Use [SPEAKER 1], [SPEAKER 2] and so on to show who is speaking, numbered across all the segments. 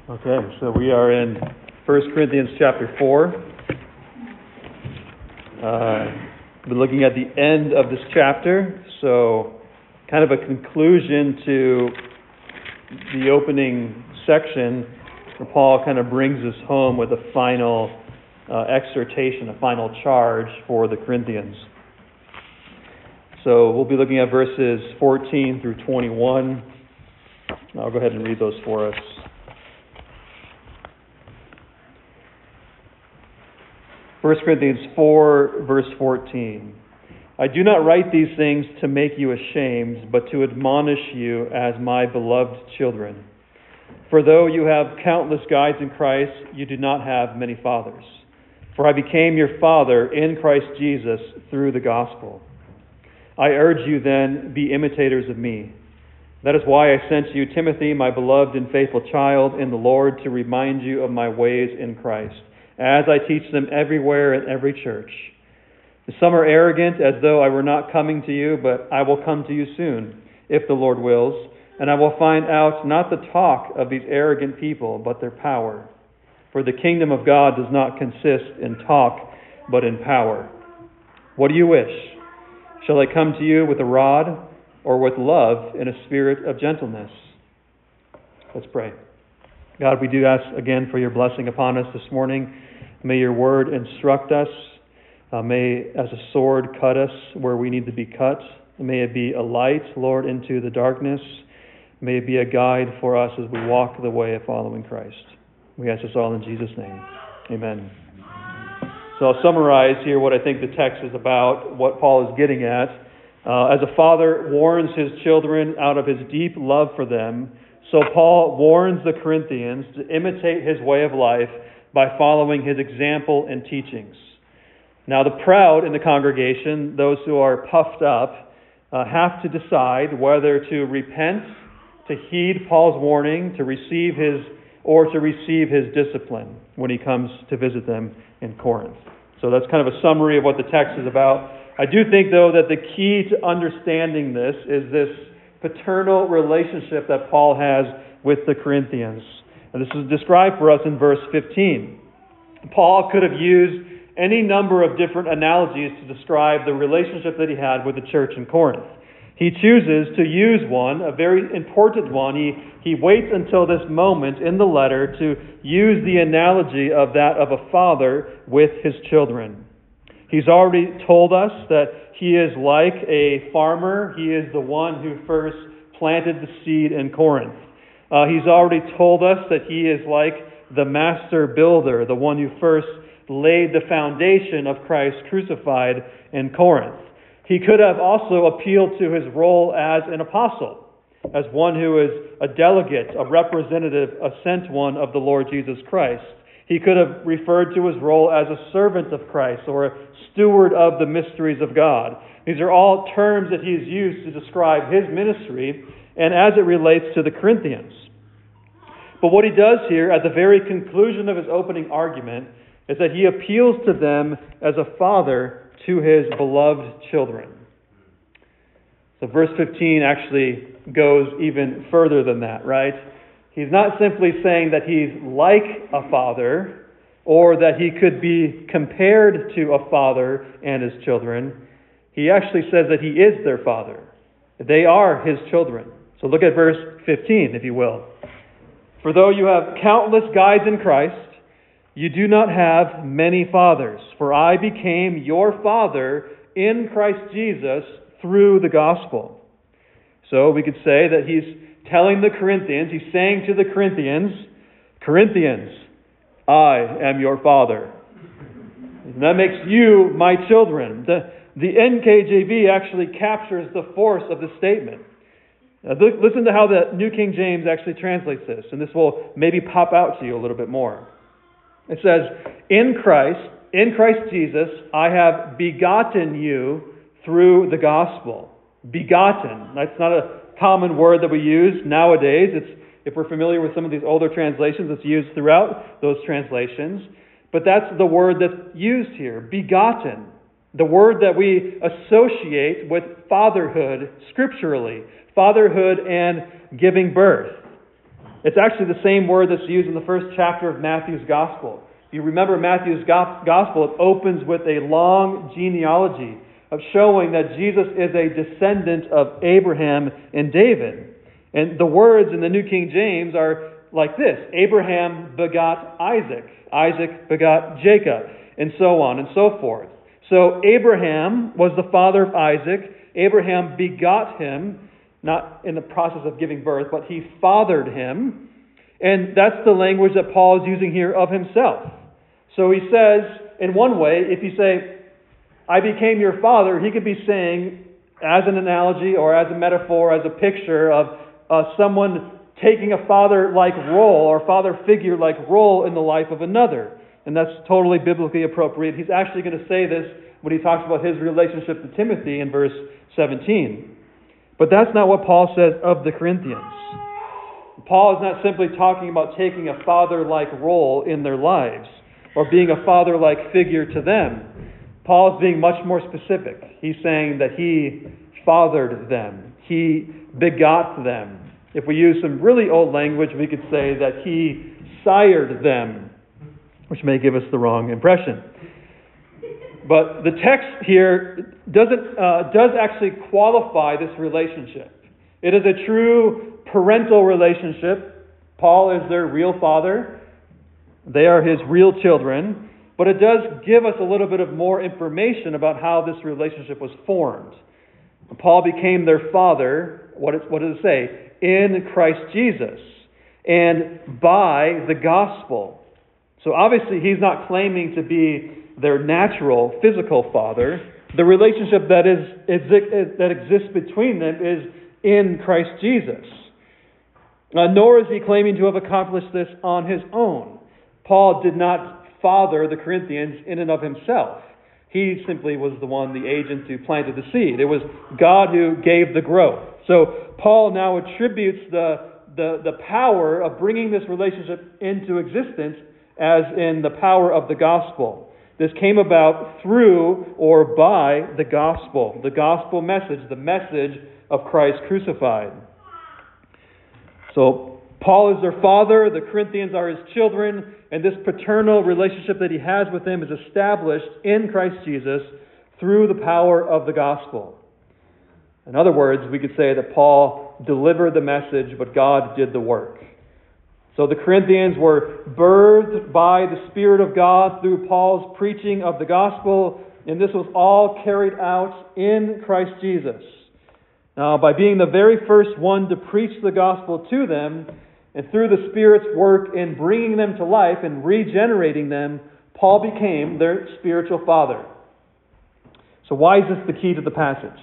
[SPEAKER 1] Okay, so we are in 1 Corinthians chapter 4. We're looking at the end of this chapter, so kind of a conclusion to the opening section where Paul kind of brings us home with a final exhortation, a final charge for the Corinthians. So we'll be looking at verses 14 through 21. I'll go ahead and read those for us. 1 Corinthians 4, verse 14. I do not write these things to make you ashamed, but to admonish you as my beloved children. For though you have countless guides in Christ, you do not have many fathers. For I became your father in Christ Jesus through the gospel. I urge you then, be imitators of me. That is why I sent you Timothy, my beloved and faithful child in the Lord, to remind you of my ways in Christ, as I teach them everywhere in every church. Some are arrogant, as though I were not coming to you, but I will come to you soon, if the Lord wills, and I will find out not the talk of these arrogant people, but their power. For the kingdom of God does not consist in talk, but in power. What do you wish? Shall I come to you with a rod, or with love in a spirit of gentleness? Let's pray. God, we do ask again for your blessing upon us this morning. May your word instruct us. May, as a sword, cut us where we need to be cut. May it be a light, Lord, into the darkness. May it be a guide for us as we walk the way of following Christ. We ask this all in Jesus' name. Amen. So I'll summarize here what I think the text is about, what Paul is getting at. As a father warns his children out of his deep love for them, so Paul warns the Corinthians to imitate his way of life by following his example and teachings. Now the proud in the congregation, those who are puffed up, have to decide whether to repent, to heed Paul's warning, to receive his discipline when he comes to visit them in Corinth. So that's kind of a summary of what the text is about. I do think, though, that the key to understanding this is this paternal relationship that Paul has with the Corinthians. And this is described for us in verse 15. Paul could have used any number of different analogies to describe the relationship that he had with the church in Corinth. He chooses to use one, a very important one. He waits until this moment in the letter to use the analogy of that of a father with his children. He's already told us that he is like a farmer. He is the one who first planted the seed in Corinth. He's already told us that he is like the master builder, the one who first laid the foundation of Christ crucified in Corinth. He could have also appealed to his role as an apostle, as one who is a delegate, a representative, a sent one of the Lord Jesus Christ. He could have referred to his role as a servant of Christ or a steward of the mysteries of God. These are all terms that he has used to describe his ministry and as it relates to the Corinthians. But what he does here at the very conclusion of his opening argument is that he appeals to them as a father to his beloved children. So verse 15 actually goes even further than that, right? He's not simply saying that he's like a father or that he could be compared to a father and his children. He actually says that he is their father. They are his children. So look at verse 15, if you will. For though you have countless guides in Christ, you do not have many fathers. For I became your father in Christ Jesus through the gospel. So we could say that he's telling the Corinthians, he's saying to the Corinthians, I am your father. And that makes you my children. The NKJV actually captures the force of the statement. Now, listen to how the New King James actually translates this, and this will maybe pop out to you a little bit more. It says, in Christ Jesus, I have begotten you through the gospel. Begotten. That's not a common word that we use nowadays. If we're familiar with some of these older translations, it's used throughout those translations. But that's the word that's used here, begotten. The word that we associate with fatherhood scripturally. Fatherhood and giving birth. It's actually the same word that's used in the first chapter of Matthew's Gospel. If you remember Matthew's Gospel, it opens with a long genealogy of showing that Jesus is a descendant of Abraham and David. And the words in the New King James are like this: Abraham begot Isaac, Isaac begot Jacob, and so on and so forth. So Abraham was the father of Isaac. Abraham begot him, not in the process of giving birth, but he fathered him. And that's the language that Paul is using here of himself. So he says, in one way, if you say, I became your father, he could be saying, as an analogy or as a metaphor, as a picture of someone taking a father-like role or father figure-like role in the life of another. And that's totally biblically appropriate. He's actually going to say this when he talks about his relationship to Timothy in verse 17. But that's not what Paul says of the Corinthians. Paul is not simply talking about taking a father-like role in their lives or being a father-like figure to them. Paul is being much more specific. He's saying that he fathered them. He begot them. If we use some really old language, we could say that he sired them, which may give us the wrong impression. But the text here does actually qualify this relationship. It is a true parental relationship. Paul is their real father. They are his real children. But it does give us a little bit of more information about how this relationship was formed. Paul became their father, what does it say? In Christ Jesus and by the gospel. So obviously he's not claiming to be their natural physical father. The relationship that exists between them is in Christ Jesus. Nor is he claiming to have accomplished this on his own. Paul did not father the Corinthians in and of himself. He simply was the one, the agent who planted the seed. It was God who gave the growth. So Paul now attributes the power of bringing this relationship into existence as in the power of the gospel. This came about through or by the gospel message, the message of Christ crucified. So Paul is their father, the Corinthians are his children, and this paternal relationship that he has with them is established in Christ Jesus through the power of the gospel. In other words, we could say that Paul delivered the message, but God did the work. So the Corinthians were birthed by the Spirit of God through Paul's preaching of the gospel, and this was all carried out in Christ Jesus. Now, by being the very first one to preach the gospel to them, and through the Spirit's work in bringing them to life and regenerating them, Paul became their spiritual father. So why is this the key to the passage?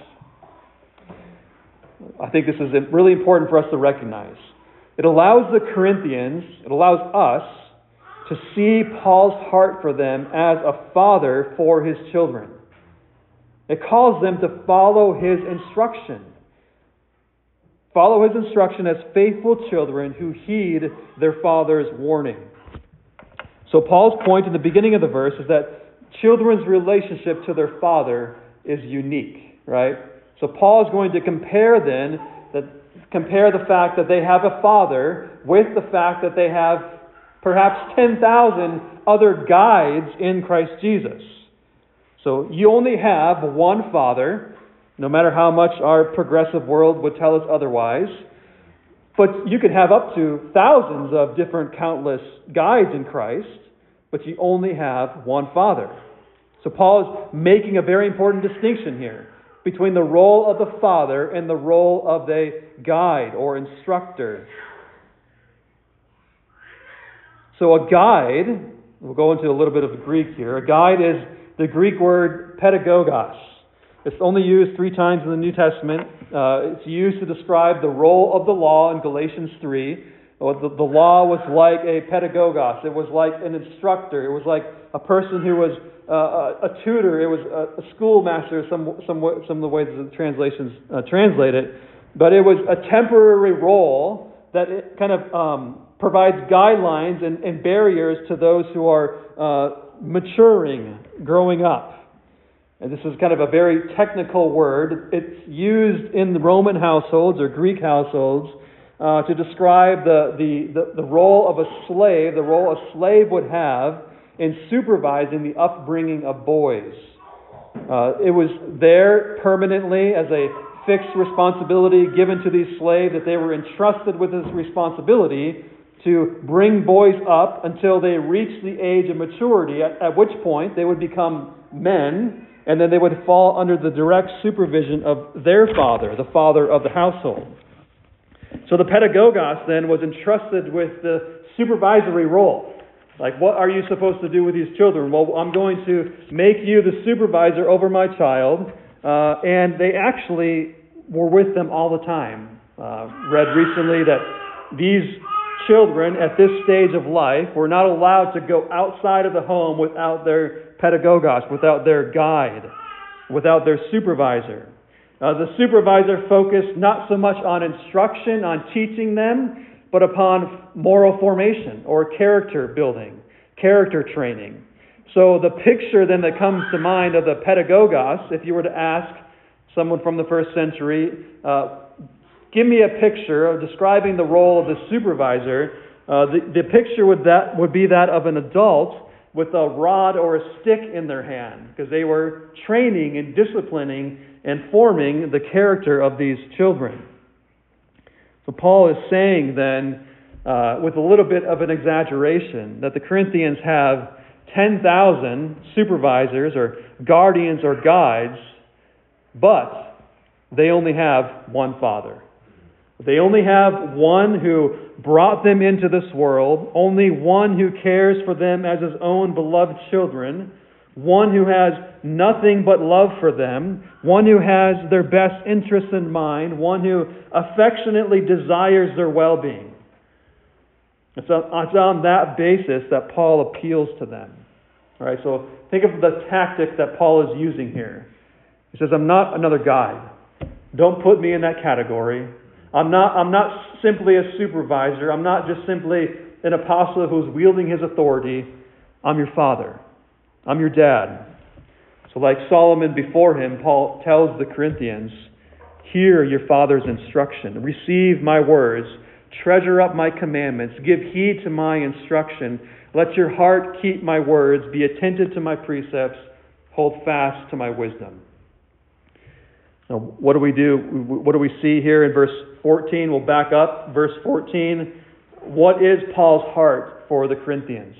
[SPEAKER 1] I think this is really important for us to recognize. It allows the Corinthians, it allows us to see Paul's heart for them as a father for his children. It calls them to follow his instruction. Follow his instruction as faithful children who heed their father's warning. So Paul's point in the beginning of the verse is that children's relationship to their father is unique, right? So Paul is going to compare the fact that they have a father with the fact that they have perhaps 10,000 other guides in Christ Jesus. So you only have one father, no matter how much our progressive world would tell us otherwise. But you could have up to thousands of different countless guides in Christ, but you only have one Father. So Paul is making a very important distinction here between the role of the father and the role of the guide or instructor. So a guide, we'll go into a little bit of the Greek here. A guide is the Greek word pedagogos. It's only used 3 times in the New Testament. It's used to describe the role of the law in Galatians 3. The law was like a pedagogos. It was like an instructor. It was like a person who was a tutor. It was a schoolmaster, some of the ways the translations translate it. But it was a temporary role that it kind of provides guidelines and barriers to those who are maturing, growing up. And this is kind of a very technical word. It's used in the Roman households or Greek households to describe the role of a slave, the role a slave would have in supervising the upbringing of boys. It was there permanently as a fixed responsibility given to these slaves, that they were entrusted with this responsibility to bring boys up until they reached the age of maturity, at which point they would become men, and then they would fall under the direct supervision of their father, the father of the household. So the pedagogos then was entrusted with the supervisory role. Like, what are you supposed to do with these children? Well, I'm going to make you the supervisor over my child. And they actually were with them all the time. Read recently that these children at this stage of life were not allowed to go outside of the home without their pedagogos, without their guide, without their supervisor. The supervisor focused not so much on instruction, on teaching them, but upon moral formation or character building, character training. So the picture then that comes to mind of the pedagogos, if you were to ask someone from the first century, give me a picture of describing the role of the supervisor, the picture would be that of an adult with a rod or a stick in their hand, because they were training and disciplining and forming the character of these children. So Paul is saying then, with a little bit of an exaggeration, that the Corinthians have 10,000 supervisors or guardians or guides, but they only have one Father. They only have one who brought them into this world, only one who cares for them as his own beloved children, one who has nothing but love for them, one who has their best interests in mind, one who affectionately desires their well-being. It's on that basis that Paul appeals to them. All right, so think of the tactic that Paul is using here. He says, I'm not another guide. Don't put me in that category. I'm not simply a supervisor. I'm not just simply an apostle who's wielding his authority. I'm your father. I'm your dad. So like Solomon before him, Paul tells the Corinthians, hear your father's instruction. Receive my words. Treasure up my commandments. Give heed to my instruction. Let your heart keep my words. Be attentive to my precepts. Hold fast to my wisdom. Now, what do we do? What do we see here in verse 14? We'll back up. Verse 14. What is Paul's heart for the Corinthians?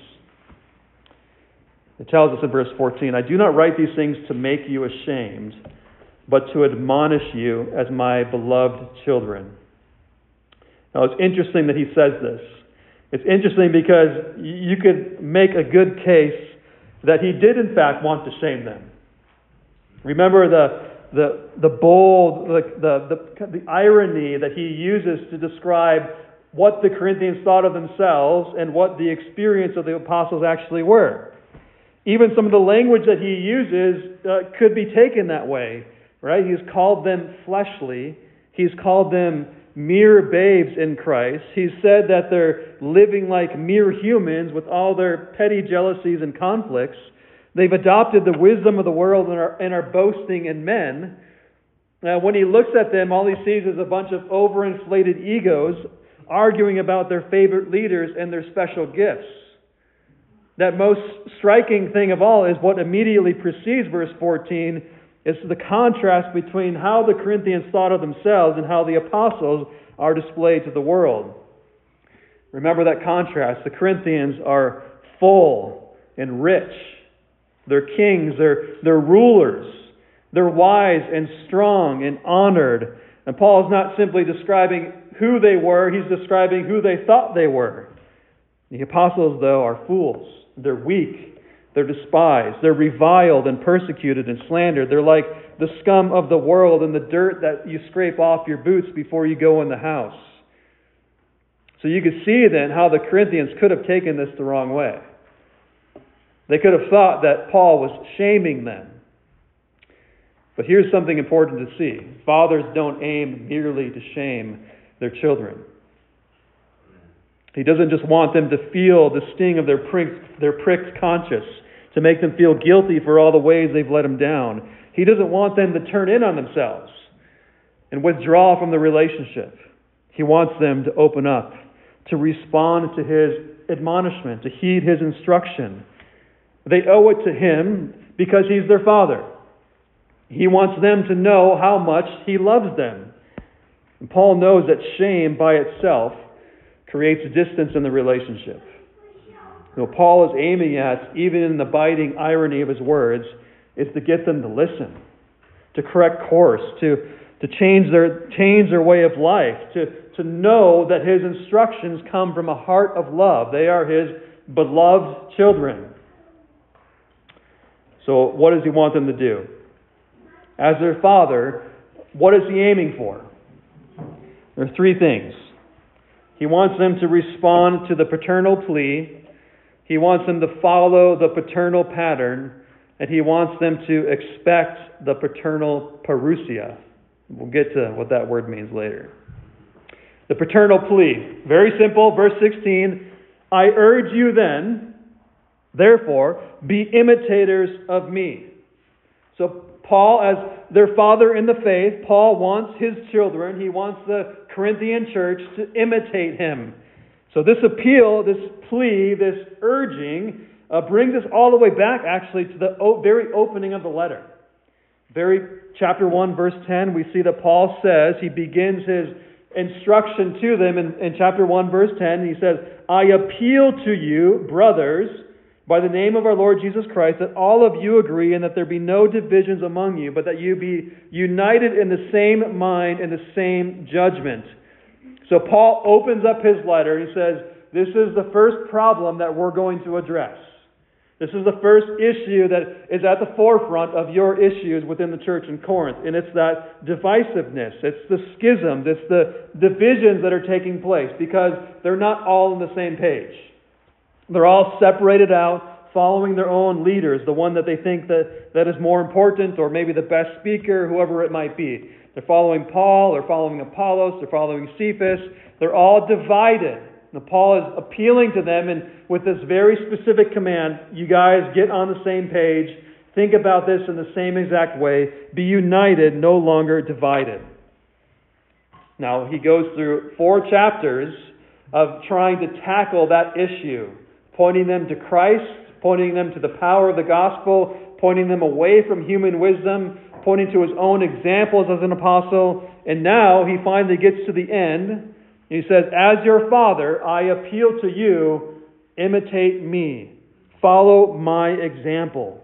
[SPEAKER 1] It tells us in verse 14, I do not write these things to make you ashamed, but to admonish you as my beloved children. Now, it's interesting that he says this. It's interesting because you could make a good case that he did in fact want to shame them. Remember the bold, the irony that he uses to describe what the Corinthians thought of themselves and what the experience of the apostles actually were. Even some of the language that he uses could be taken that way, right? He's called them fleshly. He's called them mere babes in Christ. He's said that they're living like mere humans with all their petty jealousies and conflicts. They've adopted the wisdom of the world and are boasting in men. When he looks at them, all he sees is a bunch of overinflated egos arguing about their favorite leaders and their special gifts. That most striking thing of all is what immediately precedes verse 14 is the contrast between how the Corinthians thought of themselves and how the apostles are displayed to the world. Remember that contrast. The Corinthians are full and rich. They're kings, they're rulers. They're wise and strong and honored. And Paul is not simply describing who they were, he's describing who they thought they were. The apostles, though, are fools. They're weak. They're despised. They're reviled and persecuted and slandered. They're like the scum of the world and the dirt that you scrape off your boots before you go in the house. So you could see then how the Corinthians could have taken this the wrong way. They could have thought that Paul was shaming them. But here's something important to see. Fathers don't aim merely to shame their children. He doesn't just want them to feel the sting of their pricked conscience, to make them feel guilty for all the ways they've let him down. He doesn't want them to turn in on themselves and withdraw from the relationship. He wants them to open up, to respond to His admonishment, to heed His instruction. They owe it to Him because He's their Father. He wants them to know how much He loves them. And Paul knows that shame by itself creates distance in the relationship. Paul is aiming at, even in the biting irony of his words, is to get them to listen, to correct course, to change their way of life, to know that his instructions come from a heart of love. They are his beloved children. So what does he want them to do? As their Father, what is he aiming for? There are three things. He wants them to respond to the paternal plea. He wants them to follow the paternal pattern. And he wants them to expect the paternal parousia. We'll get to what that word means later. The paternal plea. Very simple. Verse 16. I urge you then, therefore, be imitators of me. So Paul, as their father in the faith, Paul wants his children, he wants the Corinthian church to imitate him. So this appeal, this plea, this urging, brings us all the way back actually to the very opening of the letter. Chapter 1, verse 10, we see that Paul says, he begins his instruction to them in chapter 1, verse 10. He says, I appeal to you, brothers, by the name of our Lord Jesus Christ, that all of you agree and that there be no divisions among you, but that you be united in the same mind and the same judgment. So Paul opens up his letter and he says, this is the first problem that we're going to address. This is the first issue that is at the forefront of your issues within the church in Corinth. And it's that divisiveness. It's the schisms. It's the divisions that are taking place because they're not all on the same page. They're all separated out, following their own leaders, the one that they think that is more important, or maybe the best speaker, whoever it might be. They're following Paul, they're following Apollos, they're following Cephas. They're all divided. Now, Paul is appealing to them, and with this very specific command, you guys get on the same page, think about this in the same exact way, be united, no longer divided. Now, he goes through 4 chapters of trying to tackle that issue, pointing them to Christ, pointing them to the power of the gospel, pointing them away from human wisdom, pointing to his own examples as an apostle, and now he finally gets to the end. He says, as your Father, I appeal to you, imitate me. Follow my example.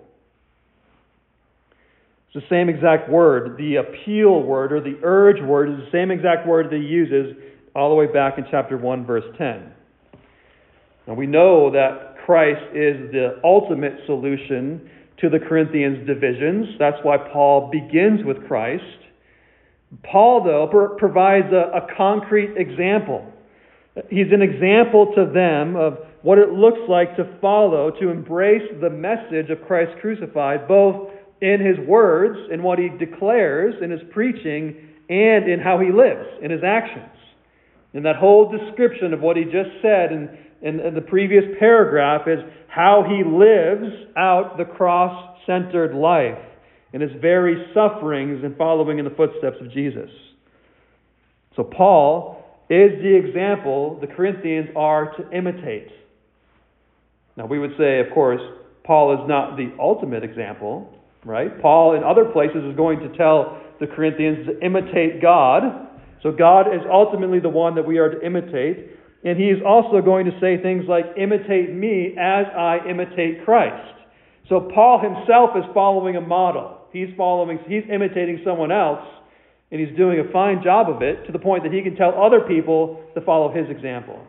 [SPEAKER 1] It's the same exact word. The appeal word or the urge word is the same exact word that he uses all the way back in chapter 1, verse 10. Now we know that Christ is the ultimate solution to the Corinthians' divisions. That's why Paul begins with Christ. Paul, though, provides a concrete example. He's an example to them of what it looks like to follow, to embrace the message of Christ crucified, both in his words, in what he declares, in his preaching, and in how he lives, in his actions. And that whole description of what he just said in the previous paragraph is how he lives out the cross-centered life in his very sufferings and following in the footsteps of Jesus. So Paul is the example the Corinthians are to imitate. Now we would say, of course, Paul is not the ultimate example, right? Paul in other places is going to tell the Corinthians to imitate God. So God is ultimately the one that we are to imitate. And he is also going to say things like, imitate me as I imitate Christ. So Paul himself is following a model. He's imitating someone else, and he's doing a fine job of it to the point that he can tell other people to follow his example.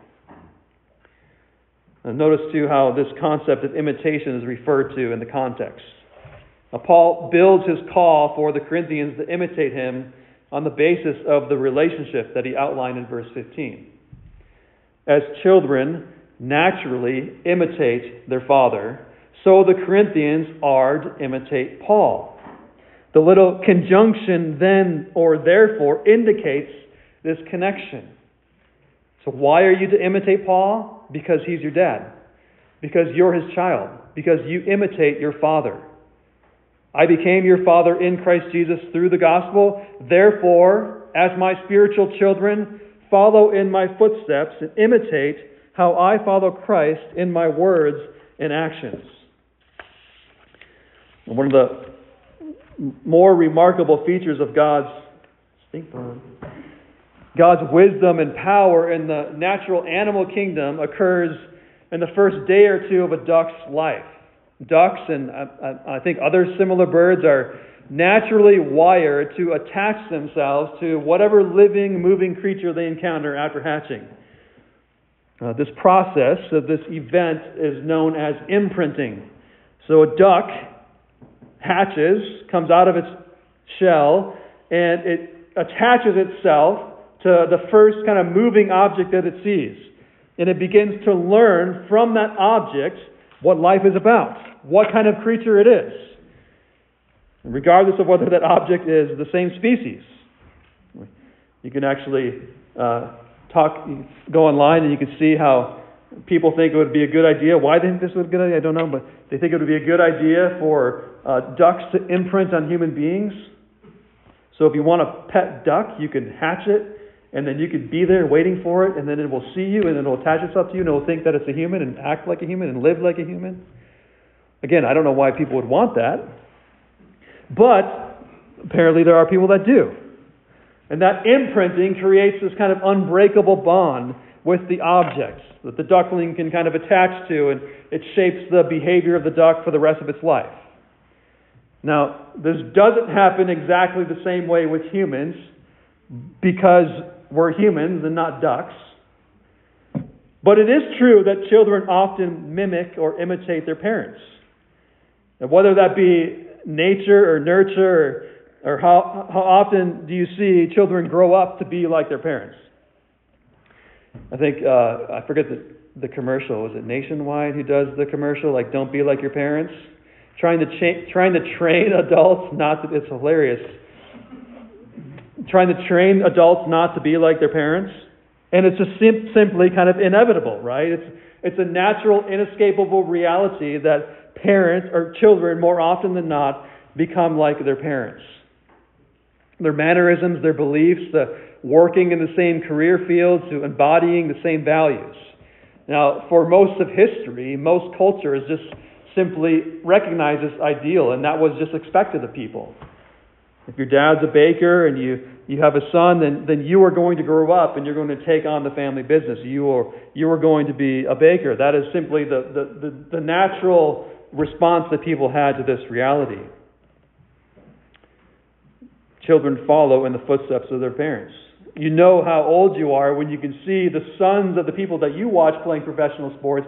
[SPEAKER 1] And notice too how this concept of imitation is referred to in the context. Now, Paul builds his call for the Corinthians to imitate him on the basis of the relationship that he outlined in verse 15. As children naturally imitate their father, so the Corinthians are to imitate Paul. The little conjunction then or therefore indicates this connection. So why are you to imitate Paul? Because he's your dad. Because you're his child. Because you imitate your father. I became your father in Christ Jesus through the gospel. Therefore, as my spiritual children, follow in my footsteps and imitate how I follow Christ in my words and actions. One of the more remarkable features of God's wisdom and power in the natural animal kingdom occurs in the first day or two of a duck's life. Ducks and I think other similar birds are naturally wired to attach themselves to whatever living, moving creature they encounter after hatching. This process, this event, is known as imprinting. So a duck hatches, comes out of its shell, and it attaches itself to the first kind of moving object that it sees. And it begins to learn from that object what life is about, what kind of creature it is, regardless of whether that object is the same species. You can actually go online and you can see how people think it would be a good idea. Why they think this would be a good idea, I don't know, but they think it would be a good idea for ducks to imprint on human beings. So if you want a pet duck, you can hatch it, and then you could be there waiting for it, and then it will see you, and then it will attach itself to you, and it will think that it's a human, and act like a human, and live like a human. Again, I don't know why people would want that, but apparently there are people that do. And that imprinting creates this kind of unbreakable bond with the objects that the duckling can kind of attach to, and it shapes the behavior of the duck for the rest of its life. Now, this doesn't happen exactly the same way with humans, because we're humans and not ducks. But it is true that children often mimic or imitate their parents. And whether that be nature or nurture, or how often do you see children grow up to be like their parents? I think, I forget the commercial. Was it Nationwide who does the commercial? Like, don't be like your parents? Trying to train adults not to, it's hilarious. Trying to train adults not to be like their parents. And it's just simply kind of inevitable, right? It's a natural, inescapable reality that parents or children, more often than not, become like their parents. Their mannerisms, their beliefs, working in the same career fields, to embodying the same values. Now, for most of history, most cultures just simply recognize this ideal, and that was just expected of people. If your dad's a baker and you have a son, then you are going to grow up and you're going to take on the family business. You are going to be a baker. That is simply the natural response that people had to this reality. Children follow in the footsteps of their parents. You know how old you are when you can see the sons of the people that you watch playing professional sports.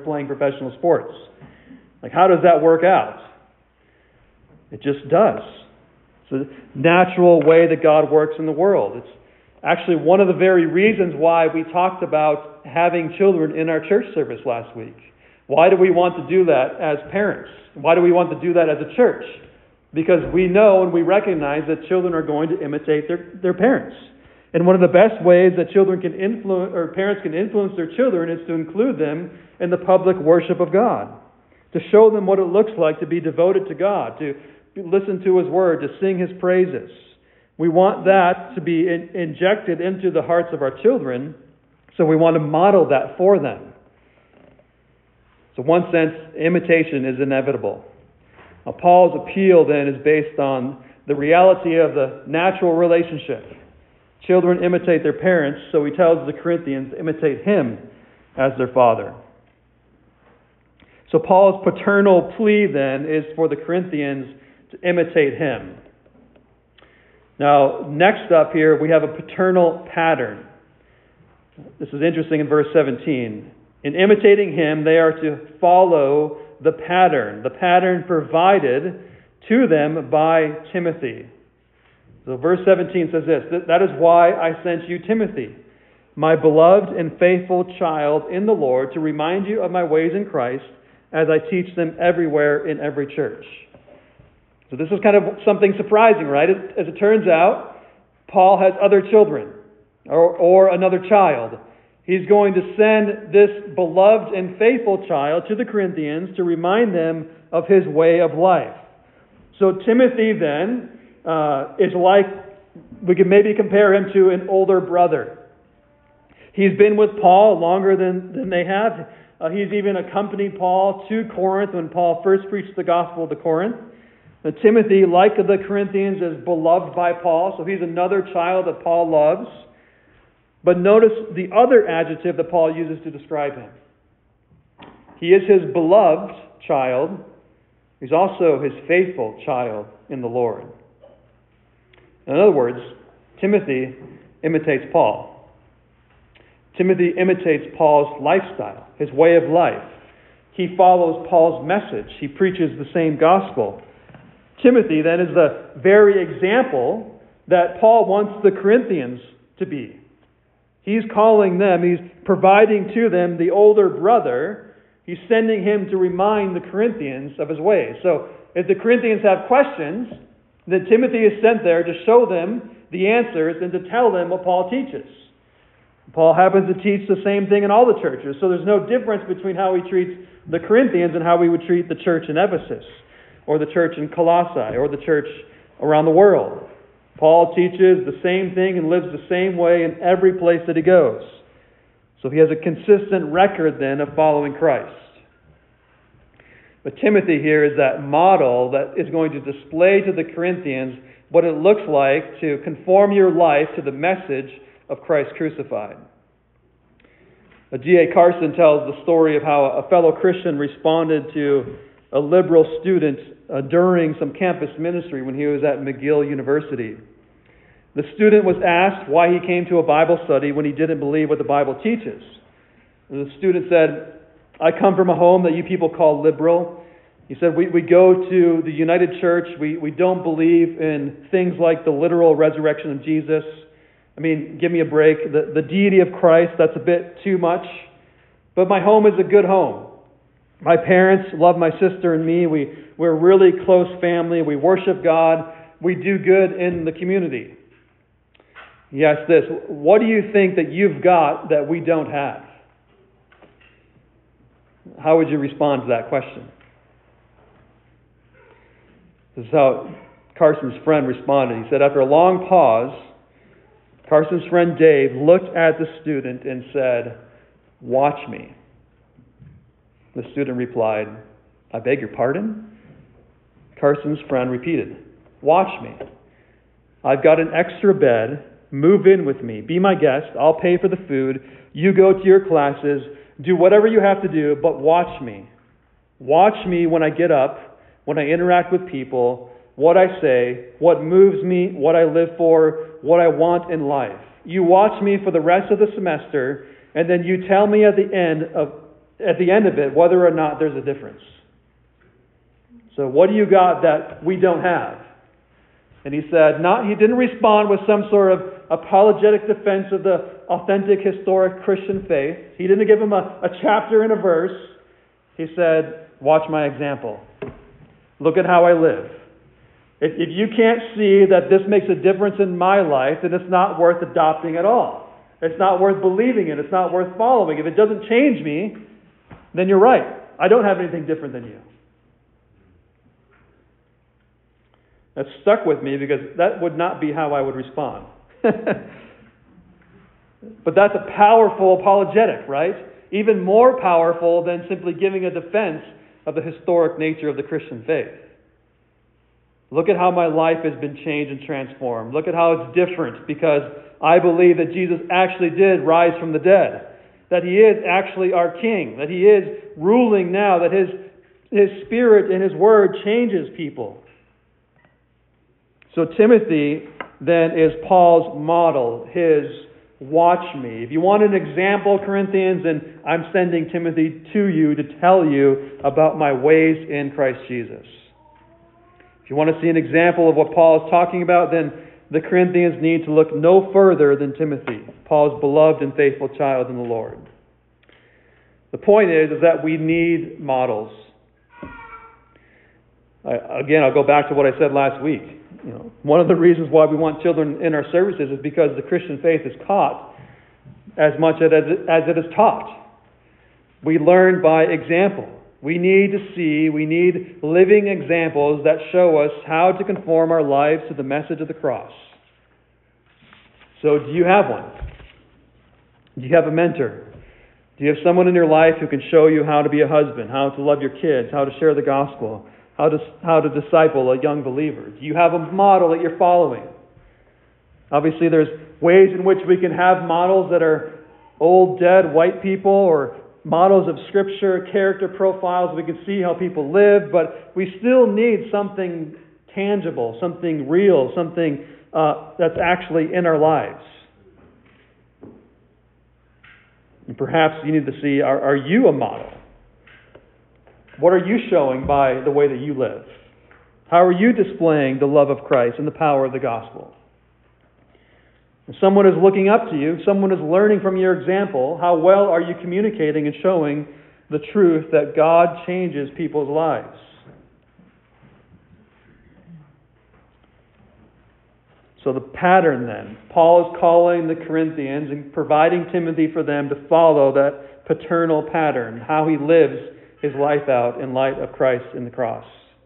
[SPEAKER 1] Like, how does that work out? It just does. It's a natural way that God works in the world. It's actually one of the very reasons why we talked about having children in our church service last week. Why do we want to do that as parents? Why do we want to do that as a church? Because we know and we recognize that children are going to imitate their parents. And one of the best ways that parents can influence their children is to include them in the public worship of God. To show them what it looks like to be devoted to God, to listen to His Word, to sing His praises. We want that to be injected into the hearts of our children, so we want to model that for them. So in one sense, imitation is inevitable. Now, Paul's appeal then is based on the reality of the natural relationship. Children imitate their parents, so he tells the Corinthians to imitate him as their father. So Paul's paternal plea then is for the Corinthians to imitate him. Now, next up here, we have a paternal pattern. This is interesting in verse 17. In imitating him, they are to follow the pattern provided to them by Timothy. So verse 17 says this, that is why I sent you Timothy, my beloved and faithful child in the Lord, to remind you of my ways in Christ as I teach them everywhere in every church. So this is kind of something surprising, right? As it turns out, Paul has other children or another child. He's going to send this beloved and faithful child to the Corinthians to remind them of his way of life. So Timothy then is like, we can maybe compare him to an older brother. He's been with Paul longer than they have. He's even accompanied Paul to Corinth when Paul first preached the gospel to Corinth. Timothy, like the Corinthians, is beloved by Paul, so he's another child that Paul loves. But notice the other adjective that Paul uses to describe him. He is his beloved child. He's also his faithful child in the Lord. In other words, Timothy imitates Paul. Timothy imitates Paul's lifestyle, his way of life. He follows Paul's message. He preaches the same gospel. Timothy, then, is the very example that Paul wants the Corinthians to be. He's calling them, he's providing to them the older brother. He's sending him to remind the Corinthians of his ways. So, if the Corinthians have questions, then Timothy is sent there to show them the answers and to tell them what Paul teaches. Paul happens to teach the same thing in all the churches, so there's no difference between how he treats the Corinthians and how we would treat the church in Ephesus, or the church in Colossae, or the church around the world. Paul teaches the same thing and lives the same way in every place that he goes. So he has a consistent record then of following Christ. But Timothy here is that model that is going to display to the Corinthians what it looks like to conform your life to the message of Christ crucified. G.A. Carson tells the story of how a fellow Christian responded to a liberal student during some campus ministry when he was at McGill University. The student was asked why he came to a Bible study when he didn't believe what the Bible teaches. The student said, "I come from a home that you people call liberal." He said, we go to the United Church. We don't believe in things like the literal resurrection of Jesus. I mean, give me a break. The deity of Christ, that's a bit too much. But my home is a good home. My parents love my sister and me. We're a really close family. We worship God. We do good in the community. He asked this, what do you think that you've got that we don't have? How would you respond to that question? This is how Carson's friend responded. He said, after a long pause, Carson's friend Dave looked at the student and said, "Watch me." The student replied, "I beg your pardon?" Carson's friend repeated, "Watch me. I've got an extra bed. Move in with me. Be my guest. I'll pay for the food. You go to your classes. Do whatever you have to do, but watch me. Watch me when I get up, when I interact with people, what I say, what moves me, what I live for, what I want in life. You watch me for the rest of the semester, and then you tell me at the end of it whether or not there's a difference." So what do you got that we don't have? And he said, he didn't respond with some sort of apologetic defense of the authentic, historic Christian faith. He didn't give him a chapter and a verse. He said, "Watch my example. Look at how I live. If you can't see that this makes a difference in my life, then it's not worth adopting at all. It's not worth believing in. It's not worth following. If it doesn't change me, then you're right. I don't have anything different than you." That stuck with me because that would not be how I would respond. But that's a powerful apologetic, right? Even more powerful than simply giving a defense of the historic nature of the Christian faith. Look at how my life has been changed and transformed. Look at how it's different because I believe that Jesus actually did rise from the dead. That He is actually our King. That He is ruling now. That His Spirit and His Word changes people. So Timothy then is Paul's model, his watch me. If you want an example, Corinthians, then I'm sending Timothy to you to tell you about my ways in Christ Jesus. If you want to see an example of what Paul is talking about, then the Corinthians need to look no further than Timothy, Paul's beloved and faithful child in the Lord. The point is that we need models. Again, I'll go back to what I said last week. One of the reasons why we want children in our services is because the Christian faith is taught as much as it is taught. We learn by example. We need living examples that show us how to conform our lives to the message of the cross. So do you have one? Do you have a mentor? Do you have someone in your life who can show you how to be a husband, how to love your kids, how to share the gospel, how to disciple a young believer? Do you have a model that you're following? Obviously, there's ways in which we can have models that are old, dead, white people, or models of Scripture, character profiles. We can see how people live, but we still need something tangible, something real, something that's actually in our lives. And perhaps you need to see, are you a model? What are you showing by the way that you live? How are you displaying the love of Christ and the power of the gospel? If someone is looking up to you, someone is learning from your example, how well are you communicating and showing the truth that God changes people's lives? So the pattern then, Paul is calling the Corinthians and providing Timothy for them to follow that paternal pattern, how he lives his life out in light of Christ in the cross.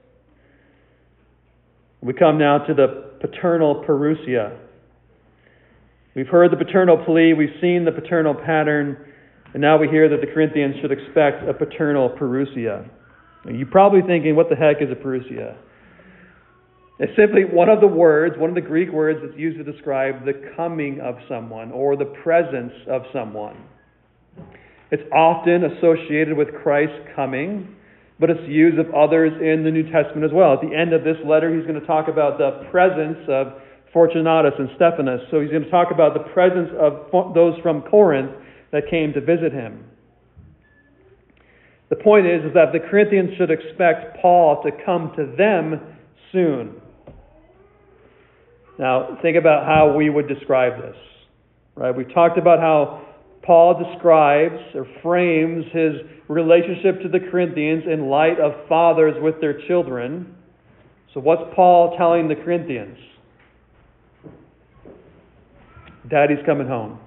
[SPEAKER 1] We come now to the paternal parousia. We've heard the paternal plea, we've seen the paternal pattern, and now we hear that the Corinthians should expect a paternal parousia. You're probably thinking, what the heck is a parousia? It's simply one of the Greek words that's used to describe the coming of someone or the presence of someone. It's often associated with Christ's coming, but it's used of others in the New Testament as well. At the end of this letter, he's going to talk about the presence of Fortunatus and Stephanas. So he's going to talk about the presence of those from Corinth that came to visit him. The point is that the Corinthians should expect Paul to come to them soon. Now, think about how we would describe this. Right? We've talked about how Paul describes or frames his relationship to the Corinthians in light of fathers with their children. So what's Paul telling the Corinthians? Daddy's coming home.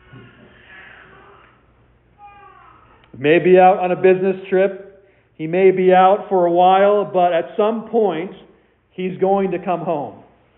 [SPEAKER 1] He may be out on a business trip. He may be out for a while, but at some point, he's going to come home.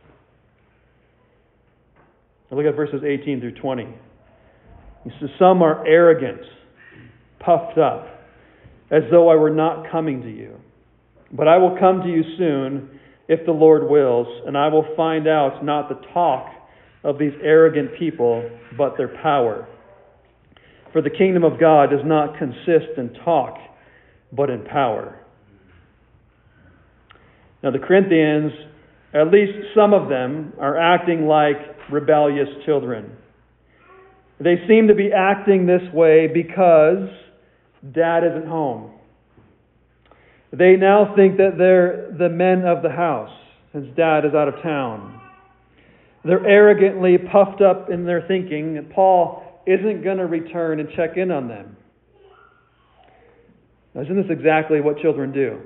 [SPEAKER 1] Now look at verses 18 through 20. He says, some are arrogant, puffed up, as though I were not coming to you. But I will come to you soon, if the Lord wills, and I will find out not the talk of these arrogant people, but their power. For the kingdom of God does not consist in talk, but in power. Now the Corinthians, at least some of them, are acting like rebellious children. They seem to be acting this way because Dad isn't home. They now think that they're the men of the house, since Dad is out of town. They're arrogantly puffed up in their thinking that Paul isn't going to return and check in on them. Now, isn't this exactly what children do?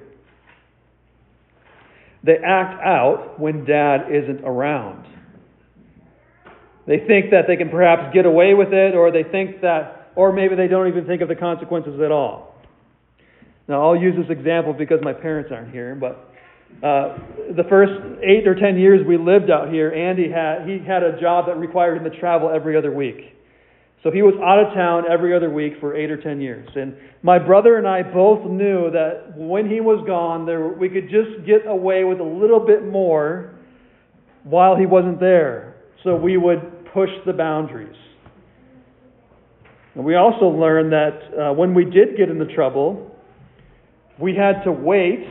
[SPEAKER 1] They act out when Dad isn't around. They think that they can perhaps get away with it, or they think that, or maybe they don't even think of the consequences at all. Now, I'll use this example because my parents aren't here, but the first 8 or 10 years we lived out here, Andy had a job that required him to travel every other week. So he was out of town every other week for 8 or 10 years. And my brother and I both knew that when he was gone, we could just get away with a little bit more while he wasn't there. So we would push the boundaries. And we also learned that when we did get into trouble, we had to wait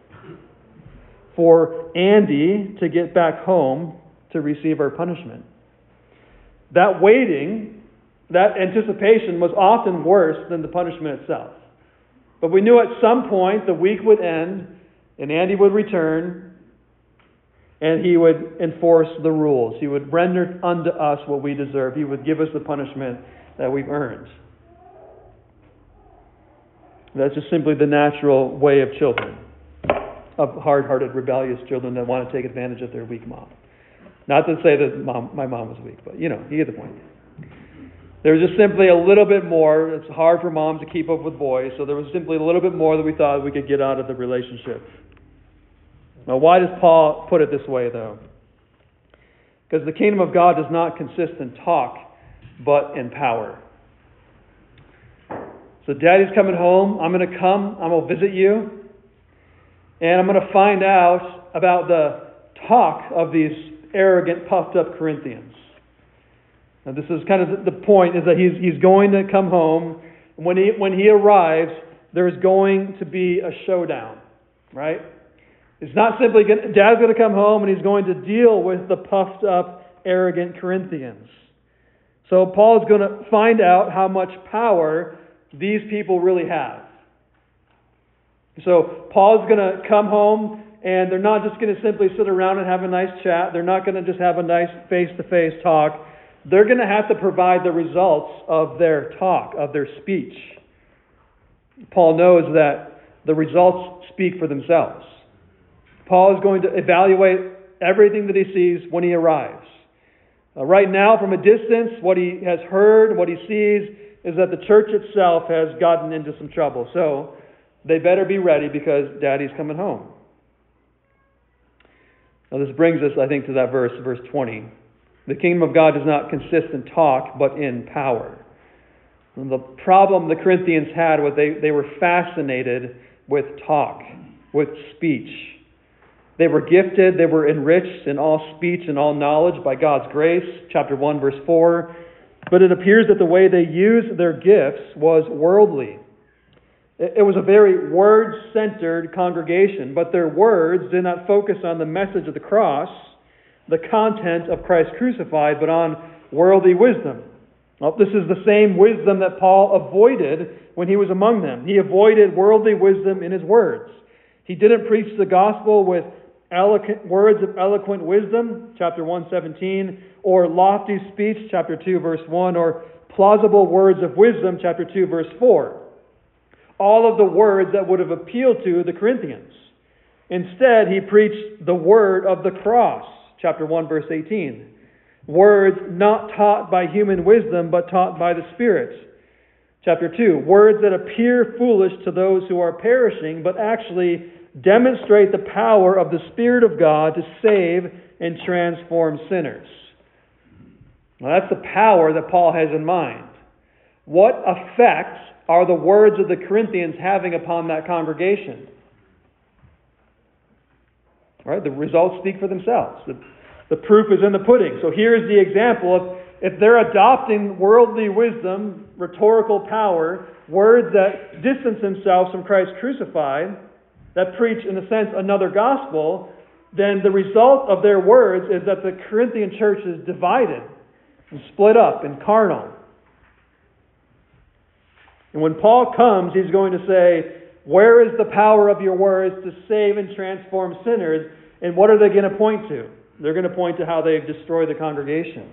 [SPEAKER 1] for Andy to get back home to receive our punishment. That waiting, that anticipation was often worse than the punishment itself. But we knew at some point the week would end and Andy would return and he would enforce the rules. He would render unto us what we deserve. He would give us the punishment that we've earned. That's just simply the natural way of children, of hard-hearted, rebellious children that want to take advantage of their weak mom. Not to say that my mom was weak, but you get the point. There was just simply a little bit more. It's hard for moms to keep up with boys, so there was simply a little bit more that we thought we could get out of the relationship. Now, why does Paul put it this way, though? Because the kingdom of God does not consist in talk, but in power. So Daddy's coming home. I'm going to come. I'm going to visit you. And I'm going to find out about the talk of these arrogant, puffed up Corinthians. Now this is kind of the point, is that he's going to come home. When he arrives, there's going to be a showdown, right? It's not simply Dad's going to come home and he's going to deal with the puffed up, arrogant Corinthians. So Paul is going to find out how much power these people really have. So Paul's going to come home, and they're not just going to simply sit around and have a nice chat. They're not going to just have a nice face-to-face talk. They're going to have to provide the results of their talk, of their speech. Paul knows that the results speak for themselves. Paul is going to evaluate everything that he sees when he arrives. Right now, from a distance, what he has heard, what he sees, is that the church itself has gotten into some trouble. So they better be ready because Daddy's coming home. Now this brings us, I think, to that verse 20. The kingdom of God does not consist in talk, but in power. And the problem the Corinthians had was they were fascinated with talk, with speech. They were gifted, they were enriched in all speech and all knowledge by God's grace, chapter 1, verse 4. But it appears that the way they used their gifts was worldly. It was a very word-centered congregation, but their words did not focus on the message of the cross, the content of Christ crucified, but on worldly wisdom. Well, this is the same wisdom that Paul avoided when he was among them. He avoided worldly wisdom in his words. He didn't preach the gospel with words of eloquent wisdom, chapter 1:17, or lofty speech, chapter 2, verse 1, or plausible words of wisdom, chapter 2, verse 4. All of the words that would have appealed to the Corinthians. Instead, he preached the word of the cross, chapter 1, verse 18. Words not taught by human wisdom, but taught by the Spirit. Chapter 2, words that appear foolish to those who are perishing, but actually demonstrate the power of the Spirit of God to save and transform sinners. Now that's the power that Paul has in mind. What effect are the words of the Corinthians having upon that congregation? All right, the results speak for themselves. The proof is in the pudding. So here's the example of if they're adopting worldly wisdom, rhetorical power, words that distance themselves from Christ crucified, that preach, in a sense, another gospel, then the result of their words is that the Corinthian church is divided and split up and carnal. And when Paul comes, he's going to say, where is the power of your words to save and transform sinners? And what are they going to point to? They're going to point to how they've destroyed the congregation.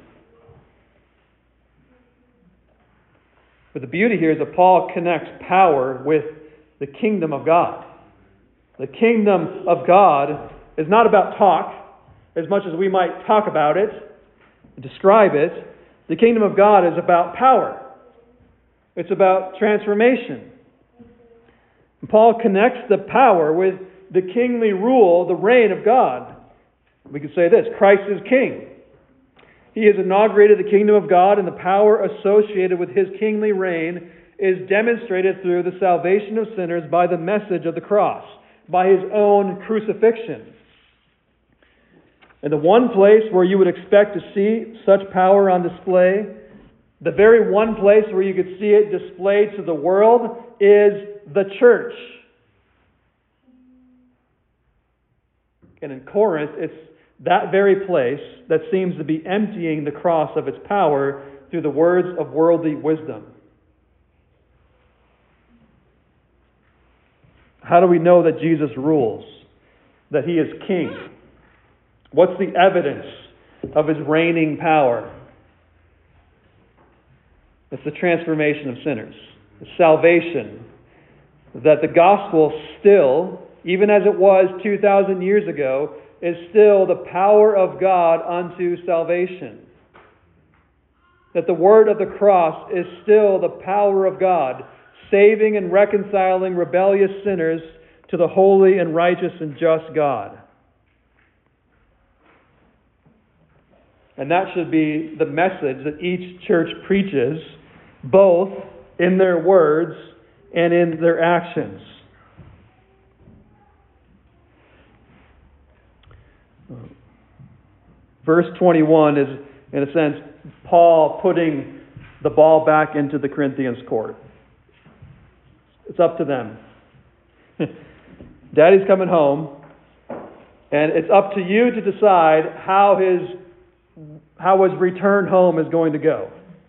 [SPEAKER 1] But the beauty here is that Paul connects power with the kingdom of God. The kingdom of God is not about talk, as much as we might talk about it, describe it. The kingdom of God is about power. It's about transformation. And Paul connects the power with the kingly rule, the reign of God. We could say this: Christ is king. He has inaugurated the kingdom of God, and the power associated with his kingly reign is demonstrated through the salvation of sinners by the message of the cross, by his own crucifixion. And the one place where you would expect to see such power on display, the very one place where you could see it displayed to the world, is the church. And in Corinth, it's that very place that seems to be emptying the cross of its power through the words of worldly wisdom. How do we know that Jesus rules? That he is king? What's the evidence of his reigning power? It's the transformation of sinners. The salvation. That the gospel still, even as it was 2,000 years ago, is still the power of God unto salvation. That the word of the cross is still the power of God, saving and reconciling rebellious sinners to the holy and righteous and just God. And that should be the message that each church preaches, both in their words and in their actions. Verse 21 is, in a sense, Paul putting the ball back into the Corinthians' court. It's up to them. Daddy's coming home, and it's up to you to decide how his return home is going to go.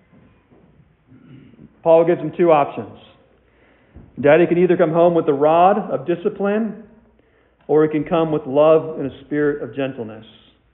[SPEAKER 1] Paul gives him two options. Daddy can either come home with the rod of discipline, or he can come with love and a spirit of gentleness.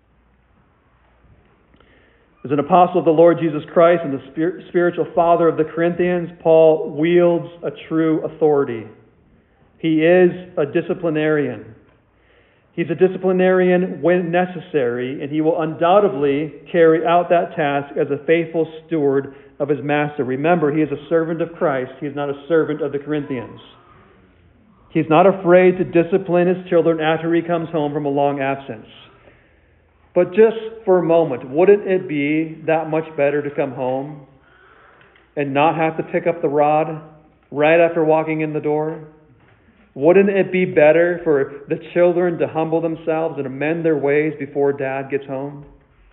[SPEAKER 1] As an apostle of the Lord Jesus Christ and the spiritual father of the Corinthians, Paul wields a true authority. He is a disciplinarian. He's a disciplinarian when necessary, and he will undoubtedly carry out that task as a faithful steward of his master. Remember, he is a servant of Christ. He is not a servant of the Corinthians. He's not afraid to discipline his children after he comes home from a long absence. But just for a moment, wouldn't it be that much better to come home and not have to pick up the rod right after walking in the door? Wouldn't it be better for the children to humble themselves and amend their ways before Dad gets home?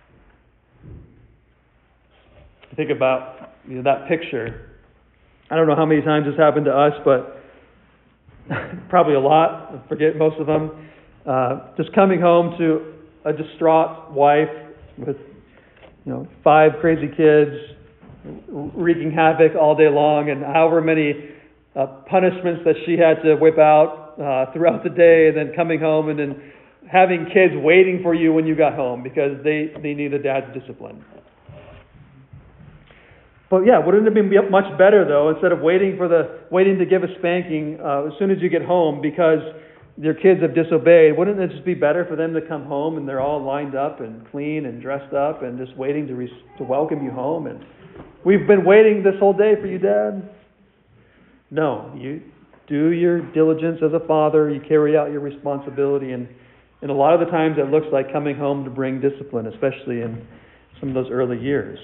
[SPEAKER 1] Think about that picture. I don't know how many times this happened to us, but probably a lot. I forget most of them. Just coming home to a distraught wife with 5 crazy kids wreaking havoc all day long, and however many punishments that she had to whip out throughout the day, and then coming home and then having kids waiting for you when you got home because they need a dad's discipline. But yeah, wouldn't it be much better though, instead of waiting to give a spanking as soon as you get home because your kids have disobeyed, wouldn't it just be better for them to come home and they're all lined up and clean and dressed up and just waiting to welcome you home? And we've been waiting this whole day for you, Dad. No, you do your diligence as a father. You carry out your responsibility, and a lot of the times it looks like coming home to bring discipline, especially in some of those early years.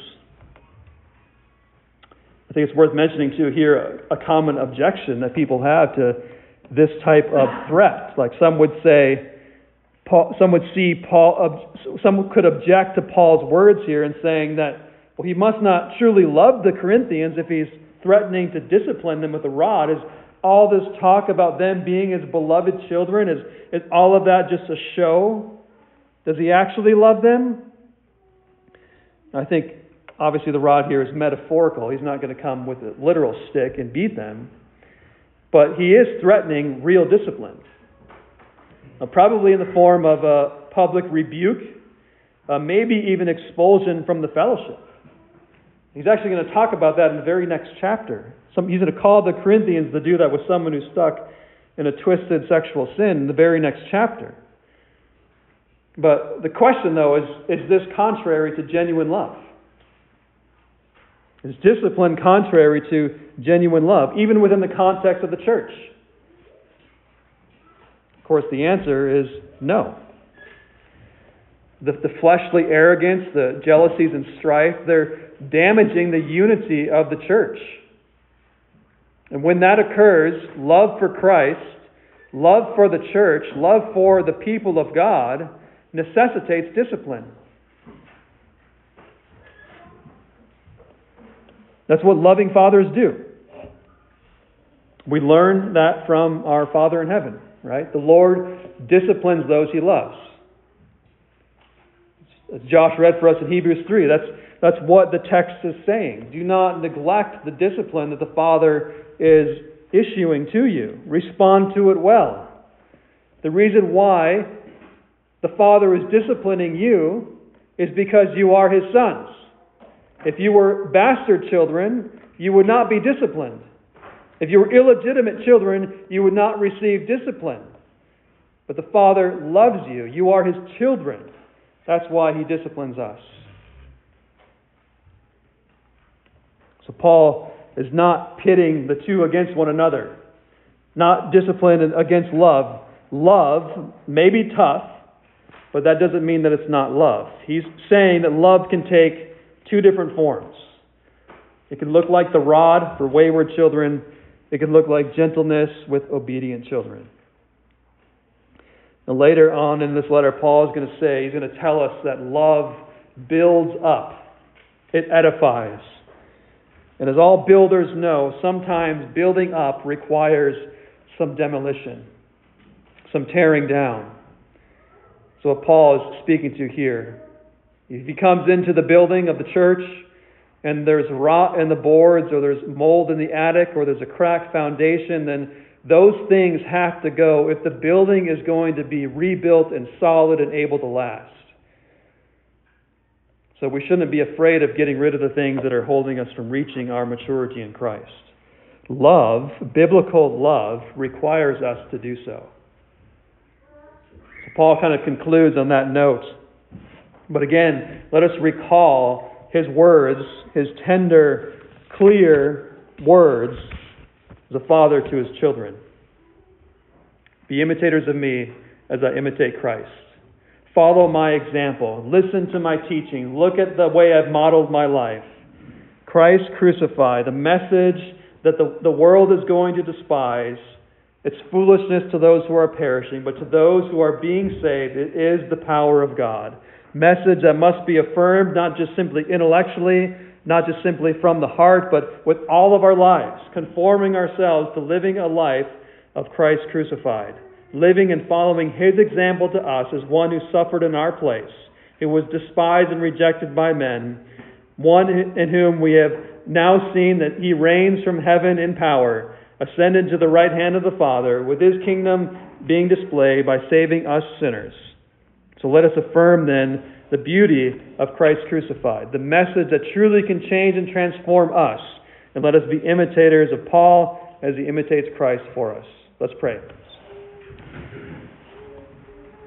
[SPEAKER 1] I think it's worth mentioning too here a common objection that people have to this type of threat. Like some would say, some could object to Paul's words here in saying that, well, he must not truly love the Corinthians if he's threatening to discipline them with a rod. Is all this talk about them being his beloved children, is all of that just a show? Does he actually love them? I think obviously the rod here is metaphorical. He's not going to come with a literal stick and beat them. But he is threatening real discipline. Probably in the form of a public rebuke, maybe even expulsion from the fellowship. He's actually going to talk about that in the very next chapter. He's going to call the Corinthians to do that with someone who's stuck in a twisted sexual sin in the very next chapter. But the question, though, is this contrary to genuine love? Is discipline contrary to genuine love, even within the context of the church? Of course, the answer is no. The fleshly arrogance, the jealousies and strife, they're damaging the unity of the church. And when that occurs, love for Christ, love for the church, love for the people of God necessitates discipline. That's what loving fathers do. We learn that from our Father in heaven, right? The Lord disciplines those He loves. As Josh read for us in Hebrews 3, that's what the text is saying. Do not neglect the discipline that the Father is issuing to you. Respond to it well. The reason why the Father is disciplining you is because you are His sons. If you were bastard children, you would not be disciplined. If you were illegitimate children, you would not receive discipline. But the Father loves you. You are His children. That's why He disciplines us. So Paul is not pitting the two against one another. Not discipline against love. Love may be tough, but that doesn't mean that it's not love. He's saying that love can take two different forms. It can look like the rod for wayward children. It can look like gentleness with obedient children. And later on in this letter, Paul is going to say, he's going to tell us that love builds up. It edifies. And as all builders know, sometimes building up requires some demolition, some tearing down. So what Paul is speaking to here, if he comes into the building of the church and there's rot in the boards, or there's mold in the attic, or there's a cracked foundation, then those things have to go if the building is going to be rebuilt and solid and able to last. So we shouldn't be afraid of getting rid of the things that are holding us from reaching our maturity in Christ. Love, biblical love, requires us to do so. So Paul kind of concludes on that note. But again, let us recall his words, his tender, clear words as a father to his children. Be imitators of me as I imitate Christ. Follow my example. Listen to my teaching. Look at the way I've modeled my life. Christ crucified, the message that the world is going to despise. It's foolishness to those who are perishing, but to those who are being saved, it is the power of God. Message that must be affirmed, not just simply intellectually, not just simply from the heart, but with all of our lives, conforming ourselves to living a life of Christ crucified. Living and following His example to us as one who suffered in our place, who was despised and rejected by men, one in whom we have now seen that He reigns from heaven in power, ascended to the right hand of the Father, with His kingdom being displayed by saving us sinners. So let us affirm then the beauty of Christ crucified, the message that truly can change and transform us, and let us be imitators of Paul as he imitates Christ for us. Let's pray.